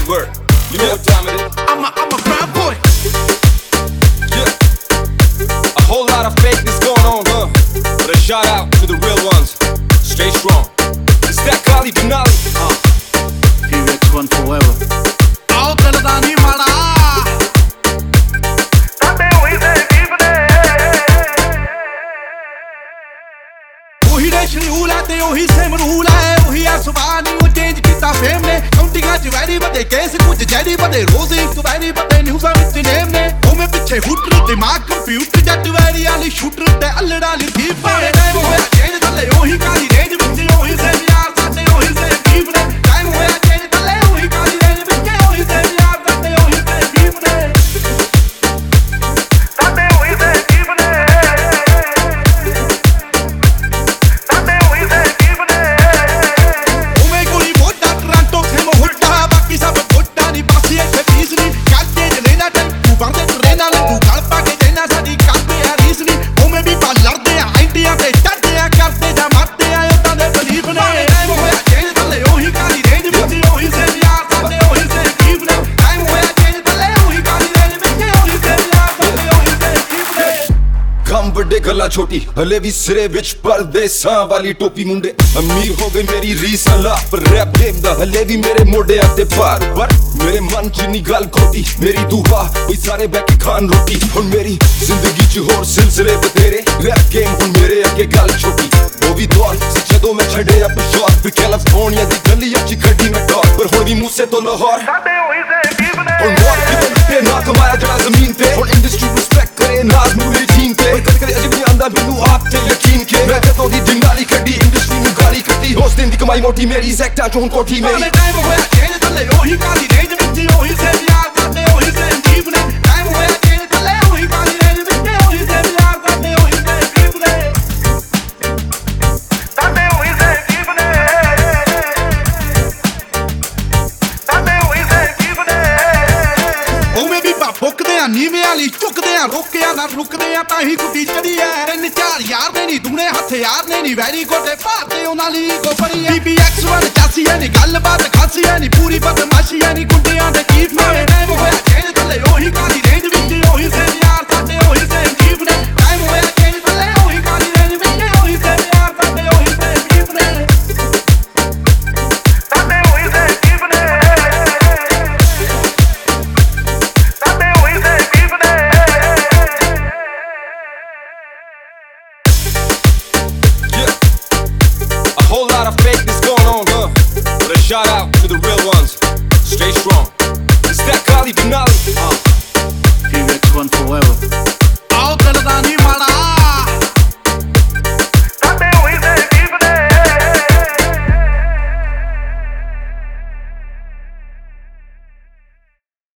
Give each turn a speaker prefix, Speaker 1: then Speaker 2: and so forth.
Speaker 1: Word. You know what time it is?
Speaker 2: I'm a proud boy.
Speaker 1: Yeah. A whole lot of fakeness going on, huh? But a shout out to the real ones. Stay strong. It's that Kali Denali.
Speaker 2: PVX1 forever. ਆਓ ਚੱਲਦਾ ਨੀ ਮਾੜਾ ਸਾਡੇ ਹੋਈ ਦੇ ਜੀਵਨੇ ਉਹੀ ਰੇਸ਼ਮ rule ਹੈ ਤੇ ਉਹੀ ਸੇਮ ਰੂਲ ਹੈ ਉਹੀ ਆ ਸੁਭਾਅ ਨਹੀਂ ਉਹ ਚੇਂਜ ਕੀਤਾ ਫੇਮ ਨੇ ਕਾਉਂਟਿੰਗਾਂ ਚ ਵੈਰੀ ਵਧੇ ਕੇਸ ਕੁਝ ਜੈਰੀ ਵਧੇ ਰੋਜ਼ ਇੱਕ ਵੈਰੀ ਵਧੇ ਨਿਊਜ਼ਾਂ ਵਿੱਚ ਨੇਮ ਨੇ ਉਵੇਂ ਪਿੱਛੇ ਹੁਟਰ ਦਿਮਾਗ ਕੰਪਿਊਟਰ ਜੱਟ ਵੈਰੀ ਵਾਲੀ ਸ਼ੂਟਰ ਤੇ ਅਲੜਾ ਲਈ ਦੀਪ ਨੇ ਟਾਈਮ ਹੋਇਆ ਚੇਂਜ ਥੱਲੇ ਉਹੀ ਕਾਲੀ ਰੇਂਜ ਵਿੱਚ ਉਹੀ ਸੇਮ ਯਾਰ ਸਾਡੇ ਉਹੀ ਸੇਮ ਜੀਵ ਨੇ ਟਾਈਮ ਹੋਇਆ ਚੇਂਜ ਥੱਲੇ ਉਹੀ ਕਾਲੀ ਰੇਂਜ ਵਿੱਚ ਉਹੀ ਸੇਮ ਯਾਰ ਸਾਡੇ ਉਹੀ ਸੇਮ ਜੀਵ ਨੇ ਸਾਡੇ ਉਹੀ ਸੇਮ ਜੀਵ ਨੇ ਸਾਡੇ ਉਹੀ ਸੇਮ ਜੀਵ ਨੇ ਉਵੇਂ ਕੋਈ ਮੋਟਾ ਟਰਾਂਟੋ ਖੇਮ ਹੁੱਟਾ ਬਾਕੀ ਸਭ ਫੁੱਟਾ ਨਹੀਂ ਪਾਸੀ ਇੱਥੇ ਫੀਸ ਨਹੀਂ ਕਾਟੇ ਜਲੇਨਾ ਟੈਂਪੂ ਬੰਦੇ ਟ੍ਰੇਨਾਂ ਨੂੰ ਗਲ ਪਾ ਕੇ ਦੇਣਾ ਸਾਡੀ ਕਾਪੇ ਆ ਰੀਸ ਨਹੀਂ ਉਵੇਂ ਵੀ ਪਾ ਲੜਦੇ ਆ ਇੰਡੀਆ ਤੇ ਚੜਦੇ ਆ ਕਰਦੇ ਜਾਂ ਮਰਦੇ ਆ ਉਦਾਂ ਦੇ ਬਲੀਫ ਨੇ ਟਾਈਮ ਹੋਇਆ ਚੇਂਜ ਥੱਲੇ ਉਹੀ ਕਾਲੀ ਰੇਂਜ ਵਿੱਚ ਉਹੀ ਸੇਮ ਯਾਰ ਸਾਡੇ ਉਹੀ ਸੇਮ ਜੀਵ ਨੇ ਟਾਈਮ ਹੋਇਆ ਚੇਂਜ ਥੱਲੇ ਉਹੀ ਕਾਲੀ ਰੇਂਜ ਵਿੱਚ ਉਹੀ ਸੇਮ ਯਾਰ ਸਾਡੇ ਉਹੀ ਸੇਮ ਜੀਵ ਨੇ
Speaker 1: ਕੰਮ ਵੱਡੇ ਗੱਲਾਂ ਛੋਟੀ ਹਲੇ ਵੀ ਸਿਰੇ ਵਿੱਚ ਪਰਦੇਸਾਂ ਵਾਲੀ ਟੋਪੀ ਮੁੰਡੇ ਅਮੀਰ ਹੋ ਗਈ ਮੇਰੀ ਰੀਸ ਅਲਾ ਪਰ ਰੈਪ ਗੇਮ ਦਾ ਹਲੇ ਵੀ ਮੇਰੇ ਮੋਢਿਆਂ ਤੇ ਭਾਰ ਪਰ ਮੇਰੇ ਮਨ ਚ ਨੀ ਗੱਲ ਖੋਟੀ ਮੇਰੀ ਦੁਆ ਕੋਈ ਸਾਰੇ ਬਹਿ ਕੇ ਖਾਣ ਰੋਟੀ ਹੁਣ ਮੇਰੀ ਜ਼ਿੰਦਗੀ ਚ ਹੋਰ ਸਿਲਸਿਲੇ ਬਤੇਰੇ ਰੈਪ ਗੇਮ ਹੁਣ ਮੇਰੇ ਅੱਗੇ ਗੱਲ ਛੋਟੀ ਉਹ ਵੀ ਦੌਰ ਸੀ ਜਦੋਂ ਮੈਂ ਛੱਡਿਆ ਪਿਸ਼ੌਰ ਫਿਰ ਕੈਲੀਫੋਰਨੀਆ ਦੀ ਗਲੀਆਂ ਚ ਗੱਡੀ ਮੈਂ ਟੌਰ ਪਰ ਹੁਣ ਵੀ ਮੂਸੇ ਤੋਂ ਲਾਹੌਰ
Speaker 2: ਸਾਡੇ ਉਹੀ ਸੇਮ ਜੀਵ ਨੇ
Speaker 1: ਹੁਣ ਮੌਤ ਕਿਵੇਂ ਤੇ ਨਾ ਕਮਾਇਆ ਜਿਹੜਾ ਜ਼ਮੀਨ ਤੇ ਹੁਣ ਇੰਡਸਟਰੀ ਰਿਸਪੈਕਟ ਕਰੇ ਨਾਜ਼ ਨੂੰ ਮੇਰੀ ਟੀਮ ਤੇ ਪਰ ਕਦੇ ਅਜੇ ਵੀ ਆਂਦਾ ਮੈਨੂੰ ਆਪ ਤੇ ਯਕੀਨ ਕੇ ਮੈਂ ਜਦੋਂ ਦੀ ਦਿਨਾਲੀ ਕੱਢੀ ਇੰਡਸਟਰੀ ਨੂੰ ਗਾਲੀ ਕੱਢੀ ਉਸ ਦਿਨ ਦੀ ਕਮਾਈ ਮੋਟੀ ਮੇਰੀ ਸੈਕਟਰ ਚੋਂ ਹੁਣ ਕੋਠੀ ਮੇਰੀ
Speaker 2: ਟਾਈਮ ਹੋਇਆ ਚੇਂਜ ਥੱਲੇ ਉਹੀ ਕਾਲੀ ਰੇਂਜ ਵਿੱਚ ਉਹੀ ਸੇਮ ਯਾਰ ਸਾਡੇ ਉਹੀ ਸੇਮ ਜੀਵ ਨੇ ਟਾਈਮ ਹੋਇਆ ਚੇਂਜ ਥੱਲੇ ਉਹੀ ਕਾਲੀ ਰੇਂਜ ਵਿੱਚ ਉਹੀ ਸੇਮ ਯਾਰ ਸਾਡੇ ਉਹੀ ਸੇਮ ਜੀਵ ਨੇ ਸਾਡੇ ਉਹੀ ਸੇਮ ਜੀਵ ਨੇ ਸਾਡੇ ਉਹੀ ਸੇਮ ਜੀਵ ਨੇ ਉਵੇਂ ਵੀ ਫੁੱਕਦੇ ਆ ਨੀਵੇਂ ਵਾਲੀ ਝੁਕਦੇ ਆ ਰੋਕਿਆ ਨਾ ਰੁਕਦੇ ਆ ਤਾਂ ਹੀ ਕੁੱਤੀ ਚੜੀ ਐ ਤਿੰਨ ਚਾਰ ਯਾਰ ਨੇ ਨਹੀਂ ਦੂਣੇ ਹਥਿਆਰ ਨੇ ਨਹੀਂ ਵੈਰੀ ਗੋਡੇ ਭਾਰਤੇ ਉਹਨਾਂ ਲਈ ਕੋ ਬੜੀ ਐ PVX1 ਚਾਸੀ ਐ ਨਹੀਂ ਗੱਲਬਾਤ ਖਾਸੀ ਐ ਨਹੀਂ ਪੂਰੀ ਬਦਮਾਸ਼ੀ ਐ ਨਹੀਂ ਗੁੰਡਿਆਂ ਦੇ ਕੀਫ ਨੇ ਟਾਈਮ ਹੋਇਆ ਚੇਂਜ ਥੱਲੇ ਉਹੀ ਕਾਲੀ ਰੇਂਜ ਵਿੱਚ ਉਹੀ ਸੇਮ ਯਾਰ ਸਾਡੇ ਉਹੀ ਸੇਮ ਜੀਵ ਨੇ ਟਾਈਮ ਹੋਇਆ ਚੇਂਜ ਥੱਲੇ ਉਹੀ ਕਾਲੀ ਰੇਂਜ ਵਿੱਚ ਉਹੀ ਸੇਮ ਯਾਰ ਸਾਡੇ ਉਹੀ ਸੇਮ ਜੀਵ ਨੇ ਸਾਡੇ ਉਹੀ ਸੇਮ ਜੀਵ ਨੇ ਸਾਡੇ ਉਹੀ ਸੇਮ ਜੀਵ ਨੇ
Speaker 1: Yeah. A whole lot of fakeness going on, huh? But a shout out